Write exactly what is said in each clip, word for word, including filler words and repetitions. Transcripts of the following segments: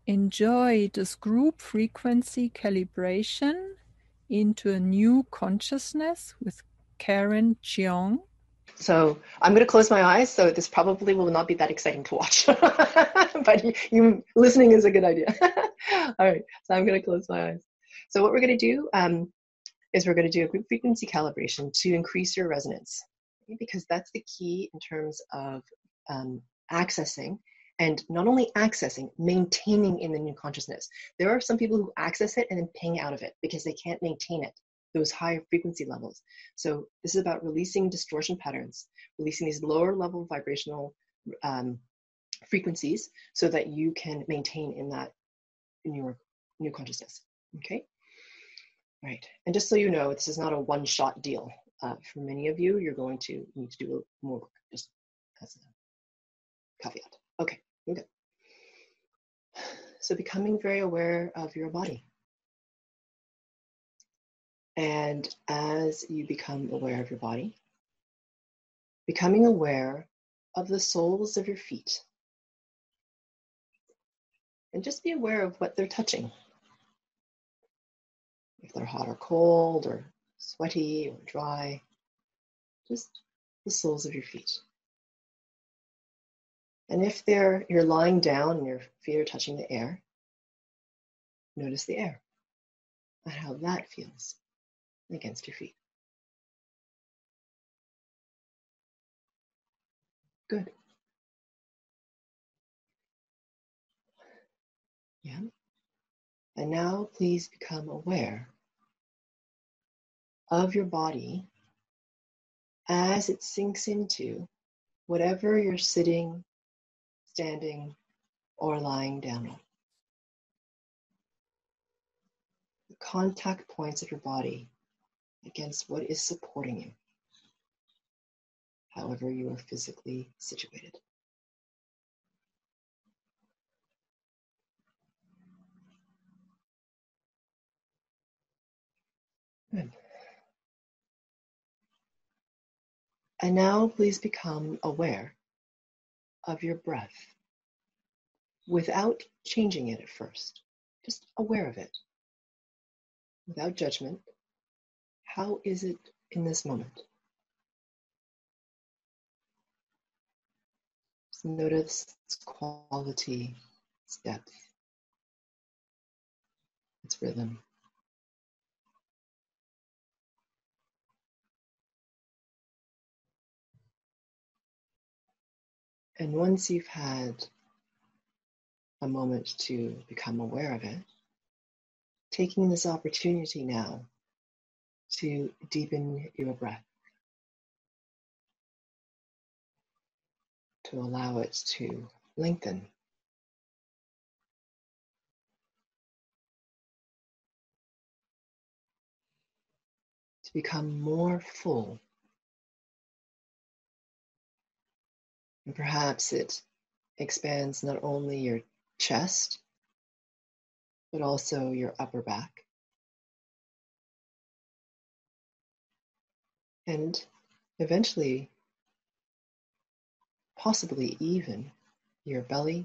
enjoy this group frequency calibration into a new consciousness with Karen Cheong. So I'm going to close my eyes, so this probably will not be that exciting to watch. But you, you listening is a good idea. All right, so I'm going to close my eyes. So what we're going to do um, is we're going to do a group frequency calibration to increase your resonance, okay? Because that's the key in terms of um, accessing, and not only accessing, maintaining in the new consciousness. There are some people who access it and then ping out of it because they can't maintain it, those high frequency levels. So this is about releasing distortion patterns, releasing these lower level vibrational um, frequencies so that you can maintain in that in your new consciousness. Okay. Right. And just so you know, this is not a one-shot deal. Uh, for many of you, you're going to need to do more work, just as a caveat. Okay, okay. So becoming very aware of your body. And as you become aware of your body, becoming aware of the soles of your feet. And just be aware of what they're touching. If they're hot or cold or sweaty or dry, just the soles of your feet. And if they're you're lying down and your feet are touching the air, notice the air and how that feels against your feet. Good. Yeah. And now please become aware of your body as it sinks into whatever you're sitting, standing, or lying down on. The contact points of your body against what is supporting you, however you are physically situated. Good. And now please become aware of your breath without changing it at first. Just aware of it, without judgment. How is it in this moment? Just notice its quality, its depth, its rhythm. And once you've had a moment to become aware of it, taking this opportunity now to deepen your breath, to allow it to lengthen. To become more full. And perhaps it expands not only your chest, but also your upper back. And eventually, possibly even your belly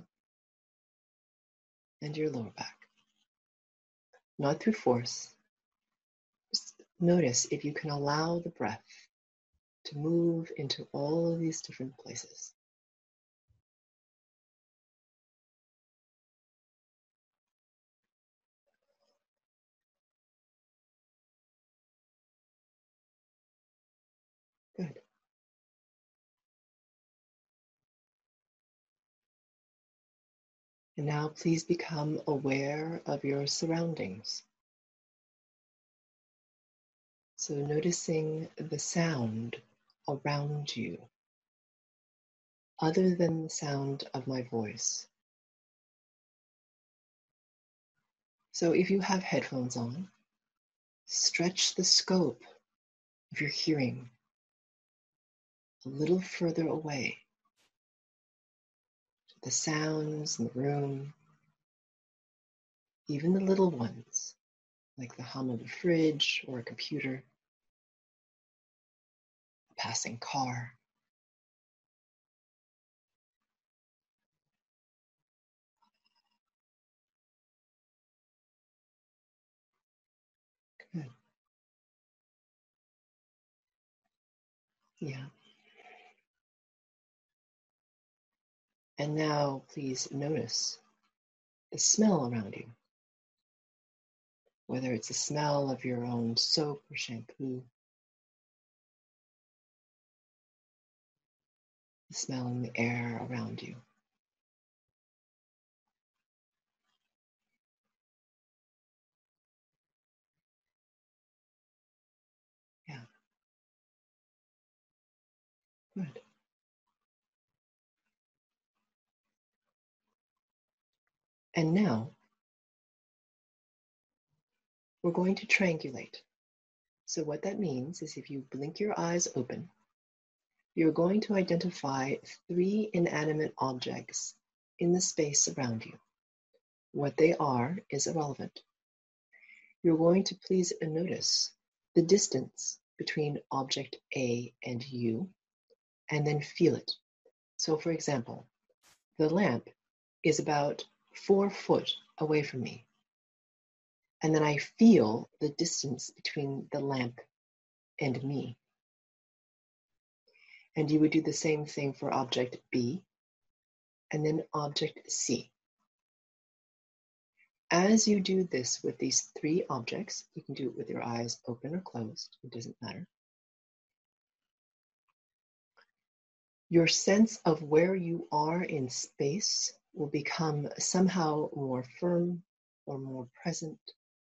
and your lower back. Not through force. Just notice if you can allow the breath to move into all of these different places. Good. And now please become aware of your surroundings. So noticing the sound around you, other than the sound of my voice. So if you have headphones on, stretch the scope of your hearing a little further away. The sounds in the room, even the little ones, like the hum of a fridge or a computer, a passing car. Good. Yeah. And now please notice the smell around you. Whether it's the smell of your own soap or shampoo, the smell in the air around you. Yeah. Good. And now we're going to triangulate. So what that means is if you blink your eyes open, you're going to identify three inanimate objects in the space around you. What they are is irrelevant. You're going to please notice the distance between object A and you, and then feel it. So for example, the lamp is about four foot away from me. And then I feel the distance between the lamp and me. And you would do the same thing for object B and then object C. As you do this with these three objects, you can do it with your eyes open or closed, it doesn't matter. Your sense of where you are in space will become somehow more firm or more present,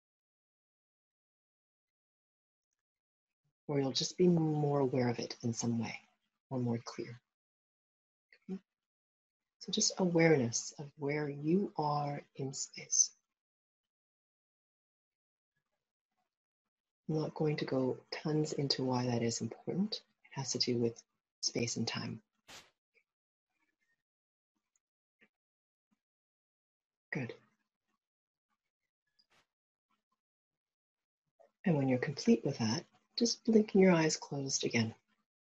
or you'll just be more aware of it in some way, or more clear. Okay? So just awareness of where you are in space. I'm not going to go tons into why that is important. It has to do with space and time. Good. And when you're complete with that, just blinking your eyes closed again.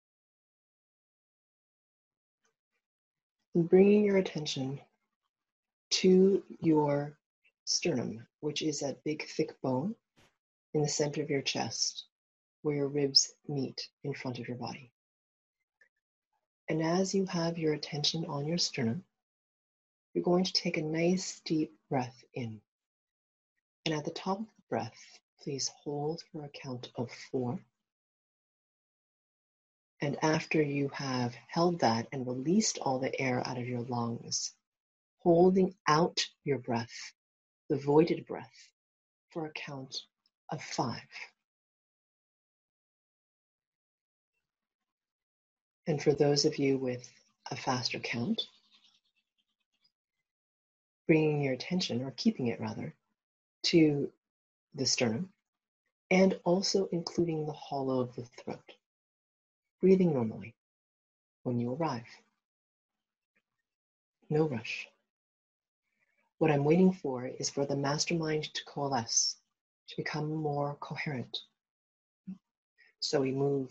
And bringing your attention to your sternum, which is that big thick bone in the center of your chest where your ribs meet in front of your body. And as you have your attention on your sternum, you're going to take a nice deep breath in. And at the top of the breath, please hold for a count of four. And after you have held that and released all the air out of your lungs, holding out your breath, the voided breath, for a count of five. And for those of you with a faster count, bringing your attention, or keeping it rather, to the sternum, and also including the hollow of the throat, breathing normally when you arrive. No rush. What I'm waiting for is for the mastermind to coalesce, to become more coherent. So we move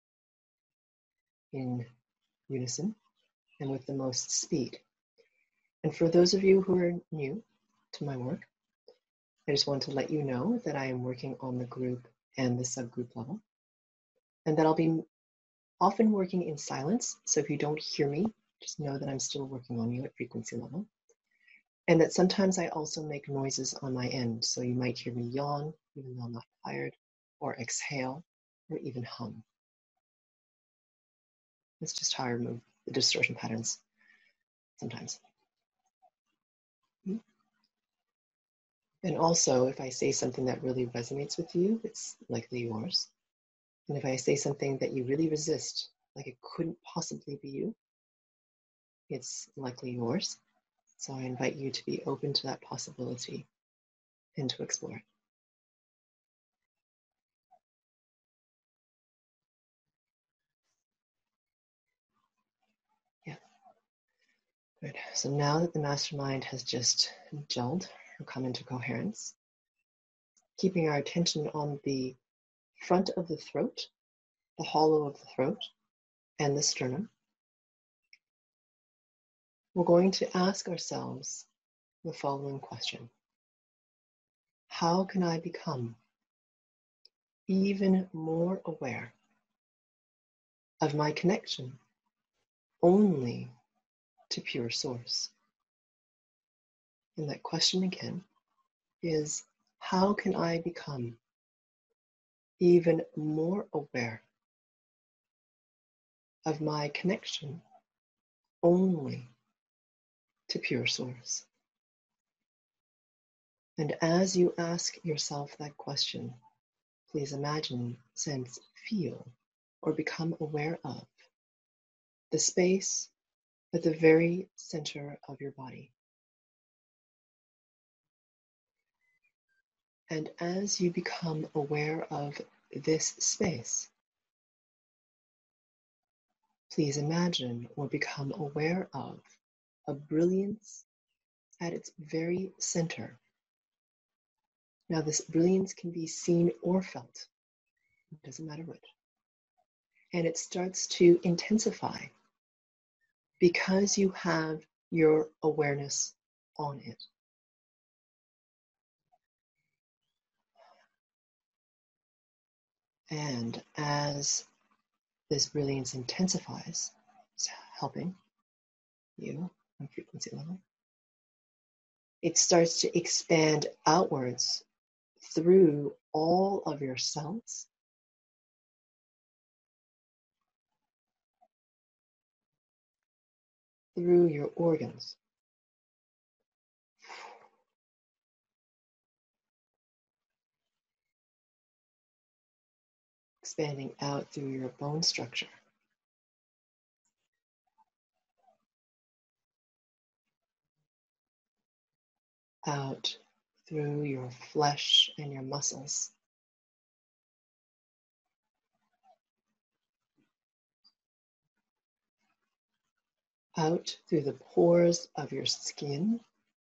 in unison and with the most speed. And for those of you who are new to my work, I just want to let you know that I am working on the group and the subgroup level, and that I'll be often working in silence. So if you don't hear me, just know that I'm still working on you at frequency level. And that sometimes I also make noises on my end. So you might hear me yawn, even though I'm not tired, or exhale, or even hum. It's just how I remove the distortion patterns sometimes. And also, if I say something that really resonates with you, it's likely yours. And if I say something that you really resist, like it couldn't possibly be you, it's likely yours. So I invite you to be open to that possibility and to explore it. Yeah. Good. So now that the mastermind has just gelled or come into coherence, keeping our attention on the front of the throat, the hollow of the throat, and the sternum, we're going to ask ourselves the following question. How can I become even more aware of my connection only to pure source. And that question again is, how can I become even more aware of my connection only to pure source? And as you ask yourself that question, please imagine, sense, feel, or become aware of the space at the very center of your body. And as you become aware of this space, please imagine or become aware of a brilliance at its very center. Now, this brilliance can be seen or felt. It doesn't matter which. And it starts to intensify because you have your awareness on it. And as this brilliance intensifies, it's helping you on frequency level, it starts to expand outwards through all of your cells, through your organs, expanding out through your bone structure, out through your flesh and your muscles, out through the pores of your skin,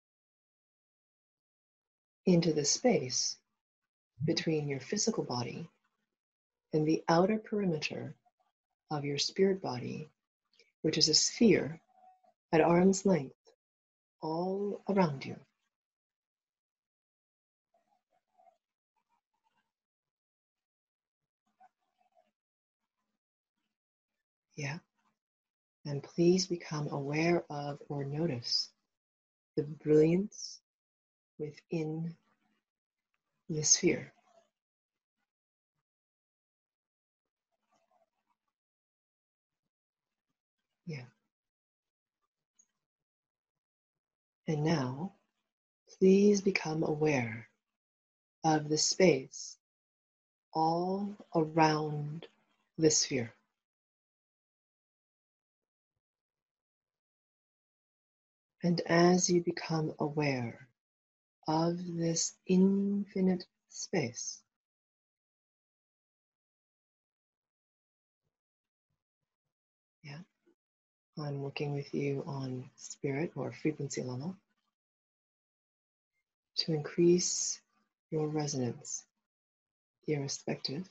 into the space between your physical body and the outer perimeter of your spirit body, which is a sphere at arm's length all around you. Yeah. And please become aware of or notice the brilliance within the sphere. Yeah. And now, please become aware of the space all around the sphere. And as you become aware of this infinite space, yeah, I'm working with you on spirit or frequency level to increase your resonance, irrespective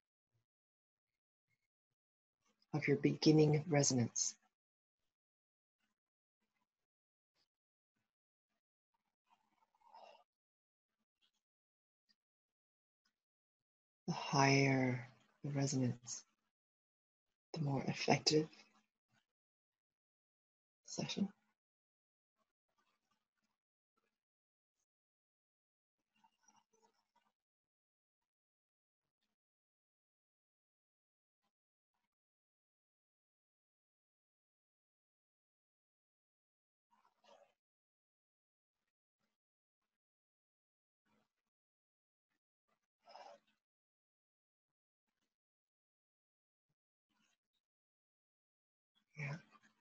of your beginning resonance. The higher the resonance, the more effective session. Yeah.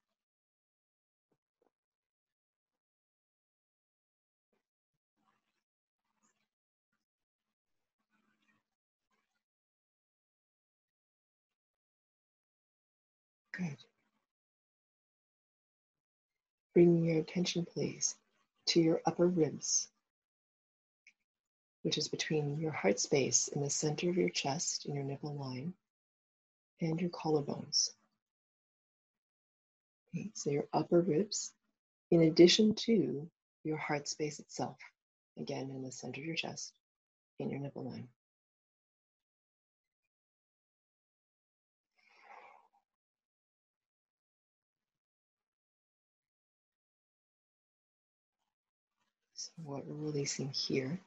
Good. Bring your attention, please, to your upper ribs, which is between your heart space in the center of your chest in your nipple line and your collarbones. Okay, so your upper ribs, in addition to your heart space itself, again in the center of your chest in your nipple line. So what we're releasing here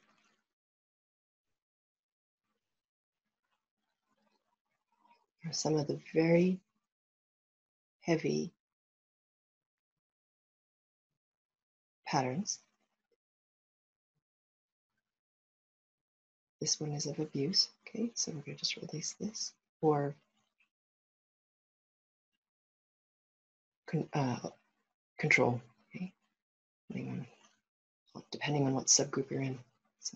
are some of the very heavy patterns. This one is of abuse. Okay, so we're going to just release this, or con uh, control. Okay, depending on, depending on what subgroup you're in. So,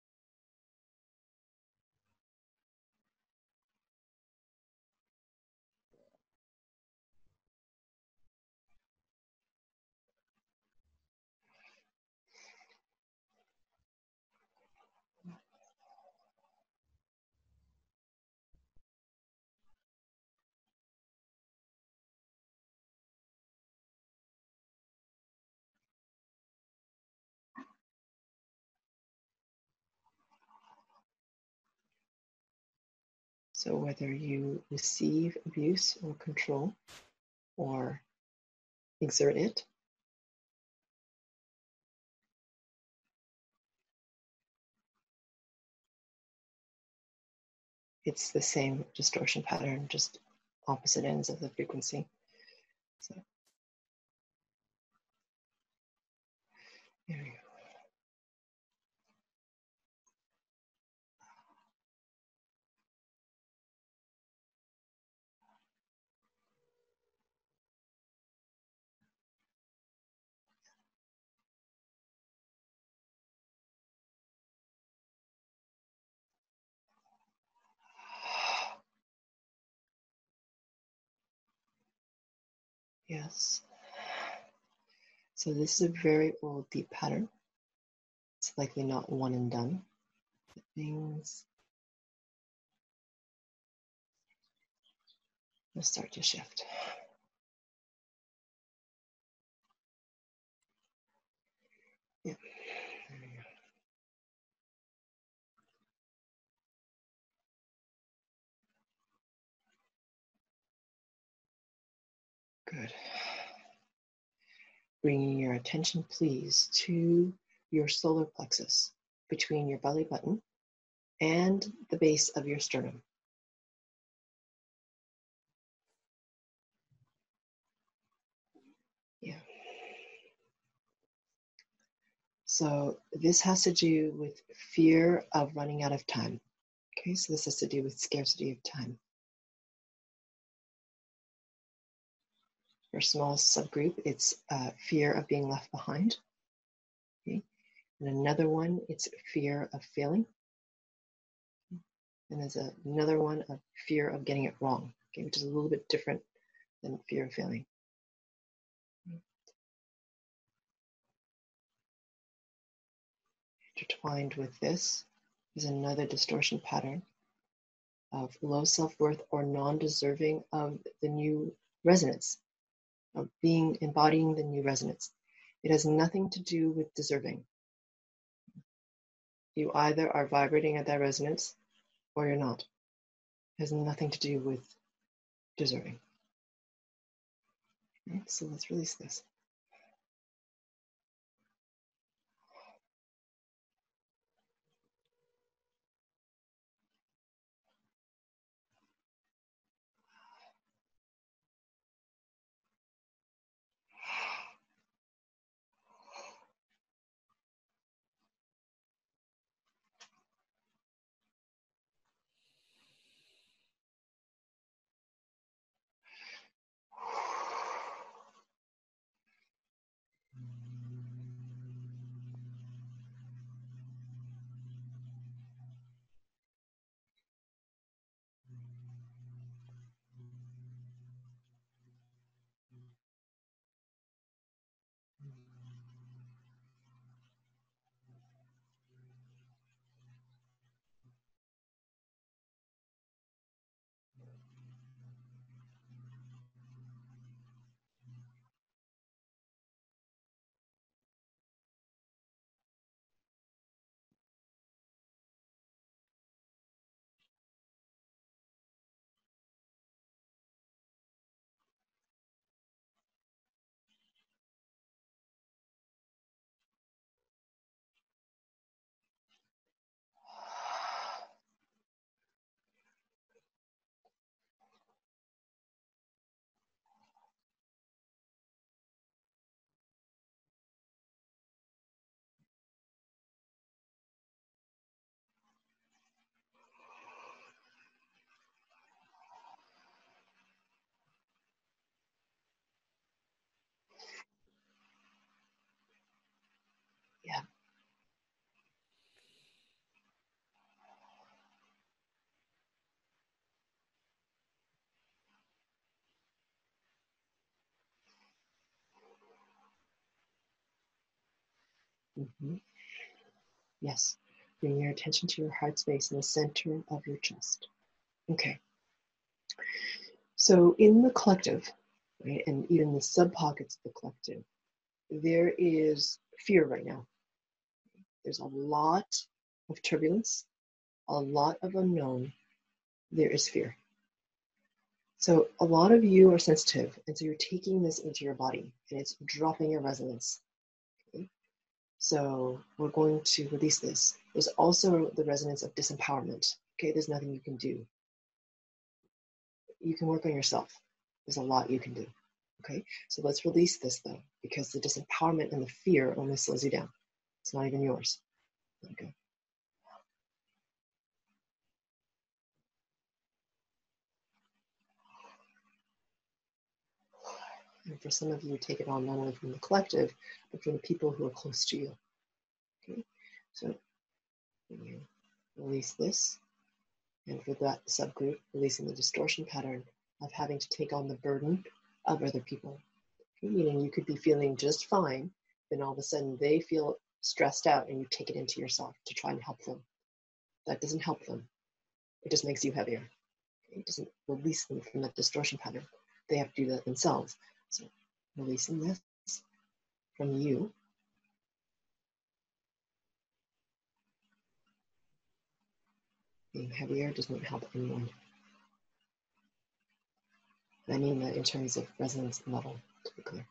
so whether you receive abuse or control or exert it, it's the same distortion pattern, just opposite ends of the frequency. So there we go. Yes. So this is a very old deep pattern. It's likely not one and done. Things will start to shift. Yeah. There we go. Good. Bringing your attention, please, to your solar plexus between your belly button and the base of your sternum. Yeah. So this has to do with fear of running out of time. Okay, so this has to do with scarcity of time. For a small subgroup, it's uh, fear of being left behind. Okay, and another one, it's fear of failing. And there's a, another one of fear of getting it wrong, okay, which is a little bit different than fear of failing. Intertwined with this is another distortion pattern of low self-worth or non-deserving of the new resonance, of being embodying the new resonance. It has nothing to do with deserving. You either are vibrating at that resonance or you're not. It has nothing to do with deserving. Okay, so let's release this. Mm-hmm. Yes. Bring your attention to your heart space in the center of your chest. Okay. So in the collective, right, and even the sub-pockets of the collective, there is fear right now. There's a lot of turbulence, a lot of unknown. There is fear. So a lot of you are sensitive, and so you're taking this into your body, and it's dropping your resonance. Okay? So we're going to release this. There's also the resonance of disempowerment. Okay, there's nothing you can do. You can work on yourself. There's a lot you can do. Okay, so let's release this though, because the disempowerment and the fear only slows you down. It's not even yours. Let it go. And for some of you, take it on not only from the collective, but from the people who are close to you. Okay, so when you release this, and for that subgroup, releasing the distortion pattern of having to take on the burden of other people. Okay, meaning you could be feeling just fine, then all of a sudden they feel stressed out and you take it into yourself to try and help them. That doesn't help them. It just makes you heavier. Okay? It doesn't release them from that distortion pattern. They have to do that themselves. So releasing this from you. Being heavier does not help anyone. And I mean that in terms of resonance level, to be clear.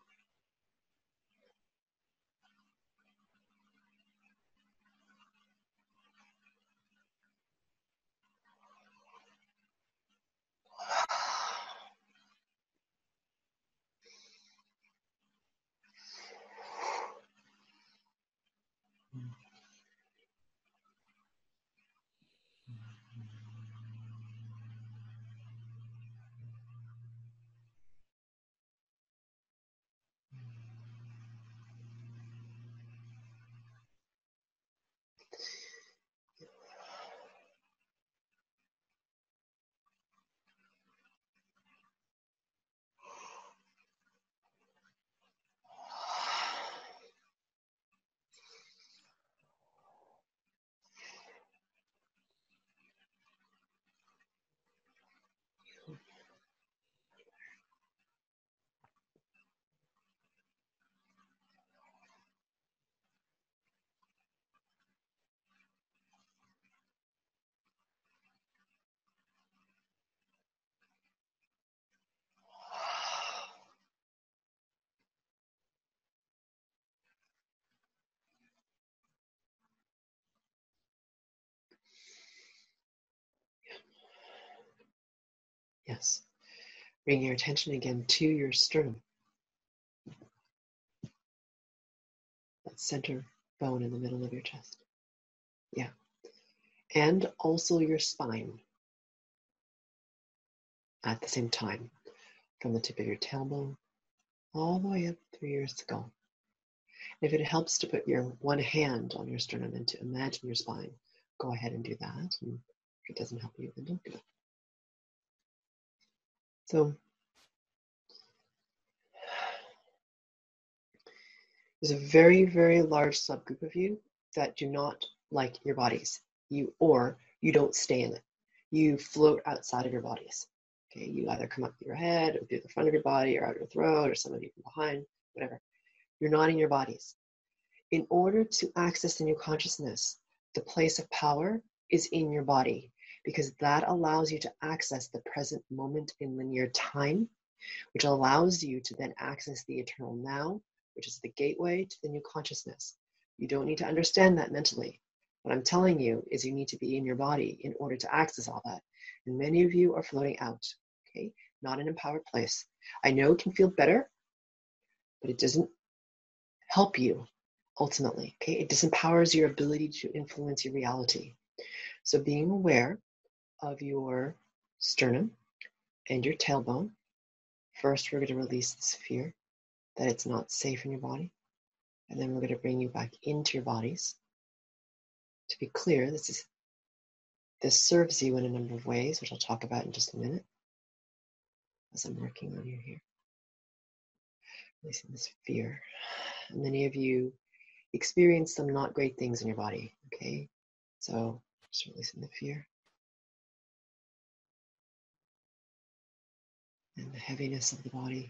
Yes. Bring your attention again to your sternum. That center bone in the middle of your chest. Yeah. And also your spine at the same time, from the tip of your tailbone all the way up through your skull. If it helps to put your one hand on your sternum and to imagine your spine, go ahead and do that. And if it doesn't help you, then don't do it. So there's a very, very large subgroup of you that do not like your bodies. You or you don't stay in it. You float outside of your bodies. Okay, you either come up through your head or through the front of your body or out your throat or some of you from behind, whatever. You're not in your bodies. In order to access the new consciousness, the place of power is in your body, because that allows you to access the present moment in linear time, which allows you to then access the eternal now, which is the gateway to the new consciousness. You don't need to understand that mentally. What I'm telling you is you need to be in your body in order to access all that. And many of you are floating out, okay? Not an empowered place. I know it can feel better, but it doesn't help you ultimately, okay? It disempowers your ability to influence your reality. So being aware of your sternum and your tailbone, first we're going to release this fear that it's not safe in your body, and then we're going to bring you back into your bodies. To be clear, this is this serves you in a number of ways, which I'll talk about in just a minute as I'm working on you here. Releasing this fear. And many of you, experience some not great things in your body, okay? So just releasing the fear and the heaviness of the body.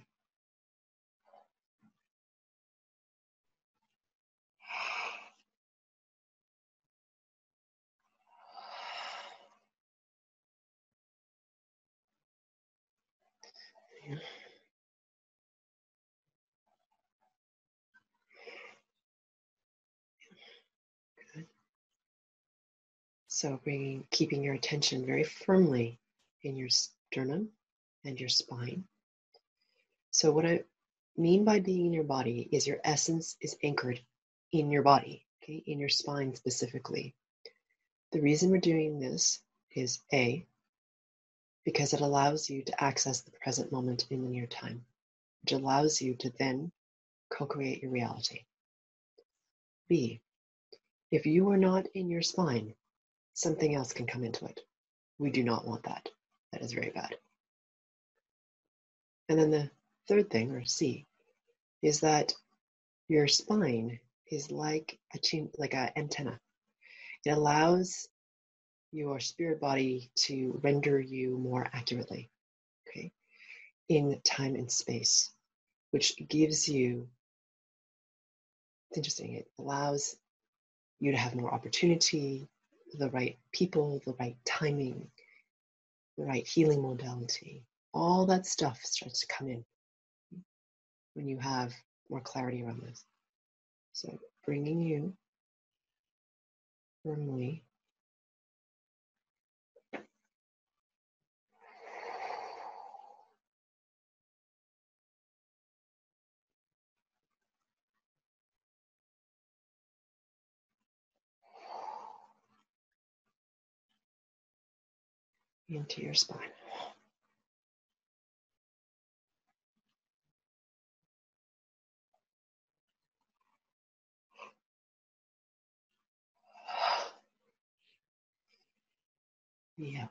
Yeah. Good. So bringing, keeping your attention very firmly in your sternum and your spine. So what I mean by being in your body is your essence is anchored in your body, okay, in your spine specifically. The reason we're doing this is A, because it allows you to access the present moment in the near time, which allows you to then co-create your reality. B, if you are not in your spine, something else can come into it. We do not want that. That is very bad. And then the third thing, or C, is that your spine is like a chin, like an antenna. It allows your spirit body to render you more accurately, okay, in time and space, which gives you, it's interesting, it allows you to have more opportunity, the right people, the right timing, the right healing modality. All that stuff starts to come in when you have more clarity around this. So bringing you firmly into your spine. Yeah.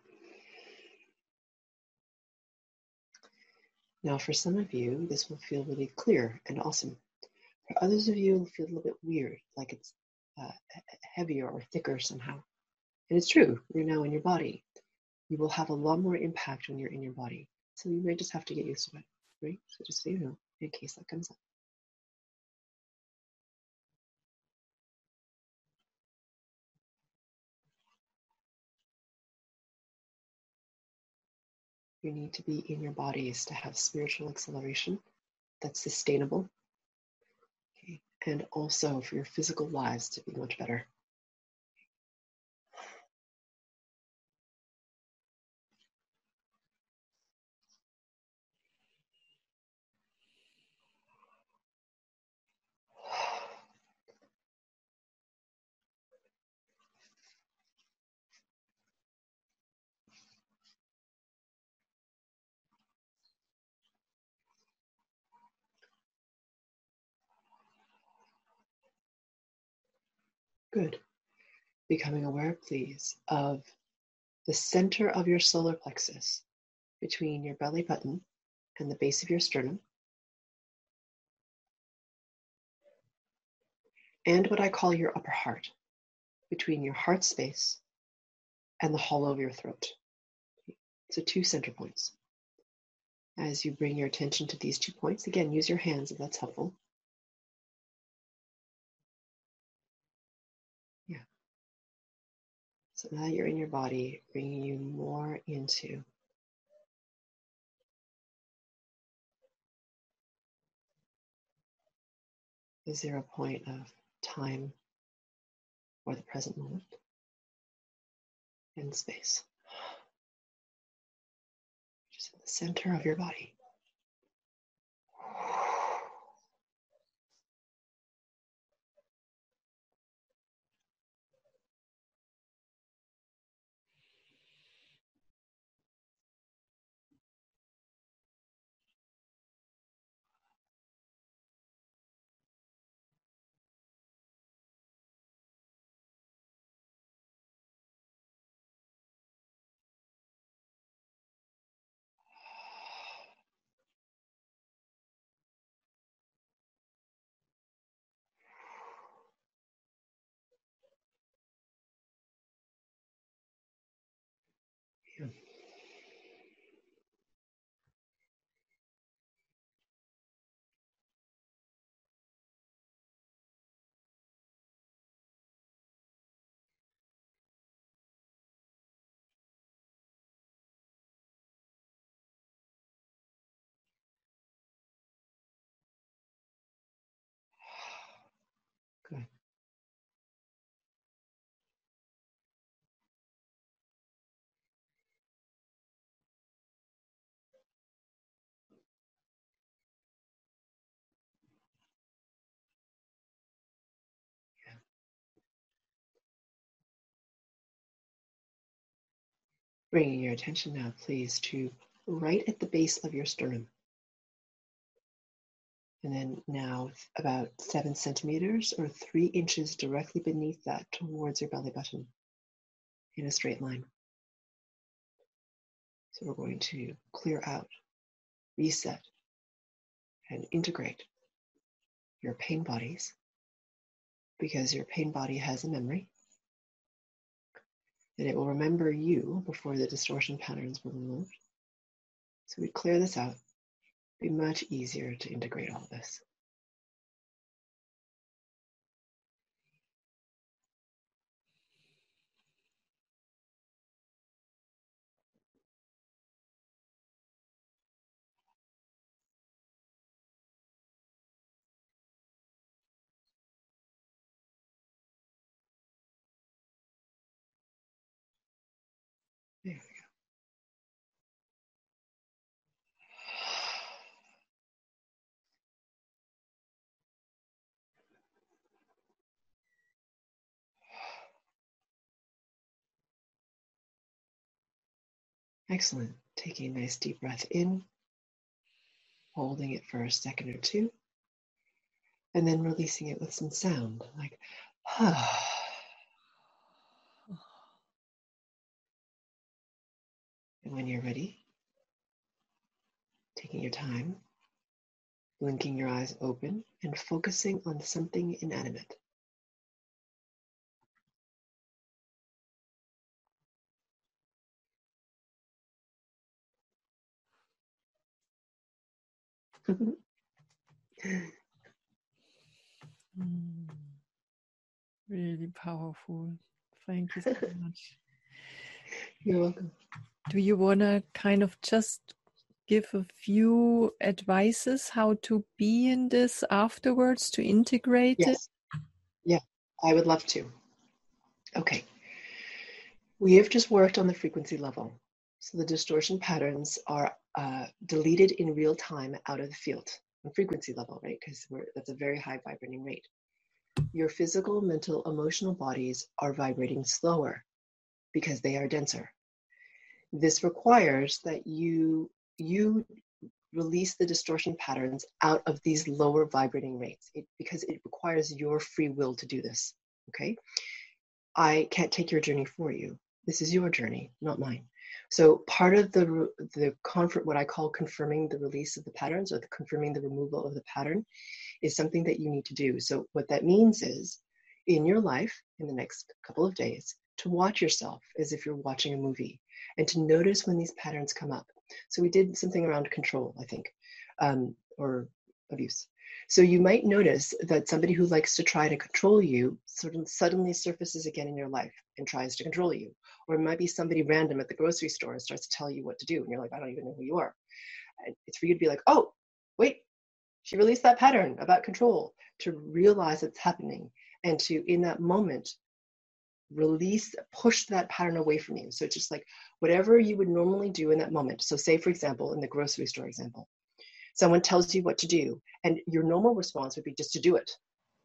Now, for some of you, this will feel really clear and awesome. For others of you, it'll feel a little bit weird, like it's uh, heavier or thicker somehow. And it's true, you're now in your body. You will have a lot more impact when you're in your body. So you may just have to get used to it, right? So just so you know, in case that comes up. You need to be in your bodies to have spiritual acceleration that's sustainable. Okay. And also for your physical lives to be much better. Good. Becoming aware, please, of the center of your solar plexus between your belly button and the base of your sternum, and what I call your upper heart, between your heart space and the hollow of your throat. So two center points. As you bring your attention to these two points, again, use your hands if that's helpful. Yeah. So now you're in your body, bringing you more into the zero point of time or the present moment and space, just in the center of your body. Bringing your attention now, please, to right at the base of your sternum. And then now about seven centimeters or three inches directly beneath that towards your belly button in a straight line. So we're going to clear out, reset, and integrate your pain bodies, because your pain body has a memory and it will remember you before the distortion patterns were removed. So we clear this out. It'll be much easier to integrate all of this. There we go. Excellent. Taking a nice deep breath in, holding it for a second or two, and then releasing it with some sound, like, ah. And when you're ready, taking your time, blinking your eyes open and focusing on something inanimate. Mm, really powerful. Thank you so much. You're welcome. Do you want to kind of just give a few advices how to be in this afterwards, to integrate it? Yes. Yeah, I would love to. Okay. We have just worked on the frequency level. So the distortion patterns are uh, deleted in real time out of the field on frequency level, right? Because that's a very high vibrating rate. Your physical, mental, emotional bodies are vibrating slower because they are denser. This requires that you, you release the distortion patterns out of these lower vibrating rates it, because it requires your free will to do this, okay? I can't take your journey for you. This is your journey, not mine. So part of the, the comfort, what I call confirming the release of the patterns, or the confirming the removal of the pattern, is something that you need to do. So what that means is, in your life, in the next couple of days, to watch yourself as if you're watching a movie, and to notice when these patterns come up. So we did something around control, I think, um, or abuse. So you might notice that somebody who likes to try to control you sort of suddenly surfaces again in your life and tries to control you. Or it might be somebody random at the grocery store and starts to tell you what to do. And you're like, I don't even know who you are. And it's for you to be like, oh, wait, she released that pattern about control, to realize it's happening and to, in that moment, release, push that pattern away from you. So it's just like whatever you would normally do in that moment. So say, for example, in the grocery store example, someone tells you what to do, and your normal response would be just to do it.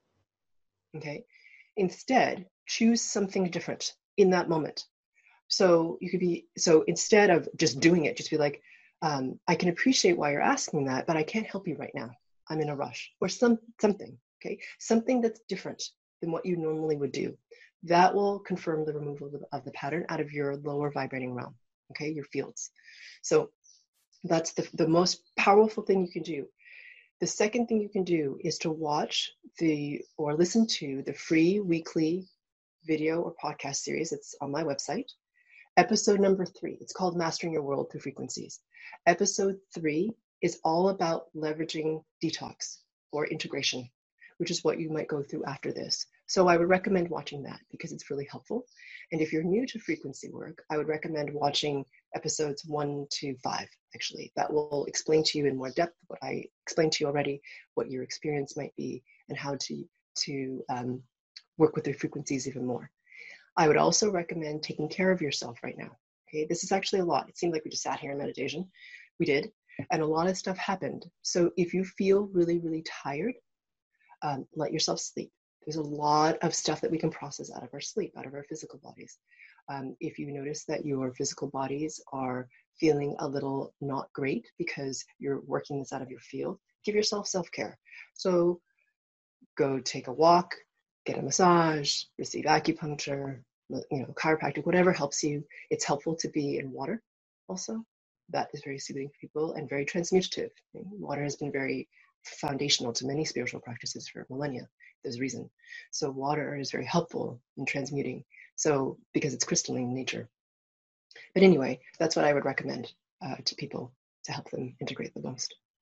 Okay. Instead, choose something different in that moment. So you could be, so instead of just doing it, just be like, um, I can appreciate why you're asking that, but I can't help you right now. I'm in a rush, or some something. Okay. Something that's different than what you normally would do. That will confirm the removal of the, of the pattern out of your lower vibrating realm. Okay. Your fields. So that's the, the most powerful thing you can do. The second thing you can do is to watch the or listen to the free weekly video or podcast series. It's on my website. Episode number three, it's called Mastering Your World Through Frequencies. Episode three is all about leveraging detox or integration, which is what you might go through after this. So I would recommend watching that because it's really helpful. And if you're new to frequency work, I would recommend watching episodes one to five, actually. That will explain to you in more depth what I explained to you already, what your experience might be, and how to, to um, work with your frequencies even more. I would also recommend taking care of yourself right now. Okay, this is actually a lot. It seemed like we just sat here in meditation. We did, and a lot of stuff happened. So if you feel really, really tired, um, let yourself sleep. There's a lot of stuff that we can process out of our sleep, out of our physical bodies. Um, if you notice that your physical bodies are feeling a little not great because you're working this out of your field, give yourself self-care. So go take a walk, get a massage, receive acupuncture, you know, chiropractic, whatever helps you. It's helpful to be in water also. That is very soothing for people and very transmutative. Water has been very foundational to many spiritual practices for millennia. There's a reason. So water is very helpful in transmuting. So because it's crystalline in nature. But anyway, that's what I would recommend uh, to people to help them integrate the most.